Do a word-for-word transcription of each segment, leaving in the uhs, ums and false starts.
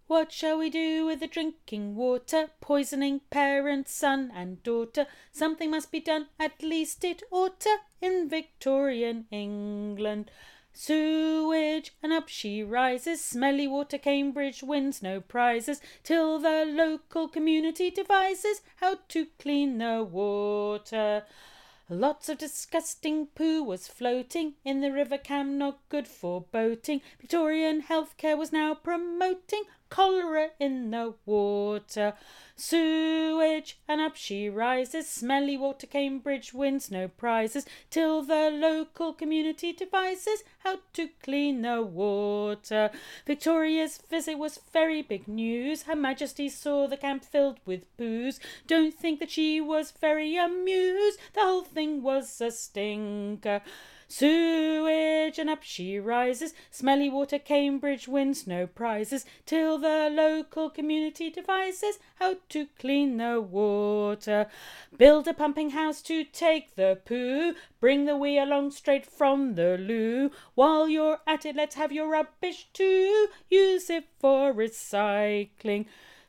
What shall we do with the drinking water, poisoning parents, son and daughter? Something must be done, at least it ought to, in Victorian England. Sewage, and up she rises, smelly water, Cambridge wins no prizes, till the local community devises how to clean the water. Lots of disgusting poo was floating in the River Cam, not good for boating. Victorian healthcare was now promoting cholera in the water. Sewage, and up she rises, smelly water, Cambridge wins no prizes, till the local community devises how to clean the water. Victoria's visit was very big news. Her Majesty saw the camp filled with booze. Don't think that she was very amused. The whole thing was a stinker. Sewage, and up she rises, smelly water, Cambridge wins no prizes, till the local community devises how to clean the water. Build a pumping house to take the poo, bring the wee along straight from the loo. While you're at it, let's have your rubbish too, use it for recycling.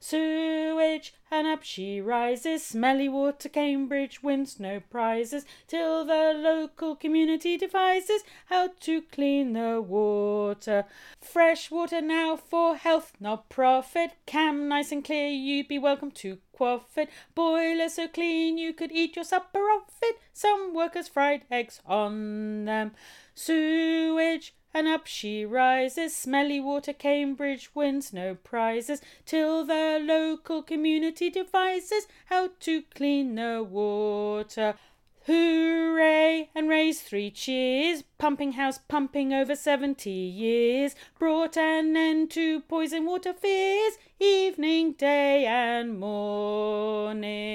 Sewage, and up she rises, smelly water, Cambridge wins no prizes, till the local community devises how to clean the water. Fresh water now for health, not profit, Cam nice and clear, you'd be welcome to quaff it. Boiler so clean you could eat your supper off it, some workers fried eggs on them. Sewage, and up she rises, smelly water, Cambridge wins no prizes, till the local community devises how to clean the water. Hooray, and raise three cheers, pumping house pumping over seventy years, brought an end to poison water fears, evening, day and morning.